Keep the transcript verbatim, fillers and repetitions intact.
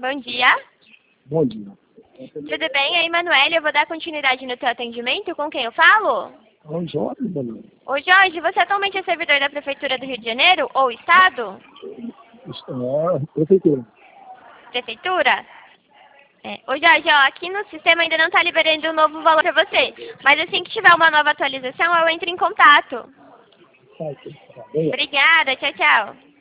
Bom dia. Bom dia. Tudo bem? Aí, Emanuele, eu vou dar continuidade no teu atendimento. Com quem eu falo? Oi, Jorge, Daniel. Ô, Jorge, você atualmente é servidor da Prefeitura do Rio de Janeiro ou Estado? É, prefeitura. Prefeitura? É. Ô, Jorge, ó, aqui no sistema ainda não está liberando um novo valor para você. Mas assim que tiver uma nova atualização, eu entro em contato. Tá, tá, tá. Obrigada, tchau, tchau.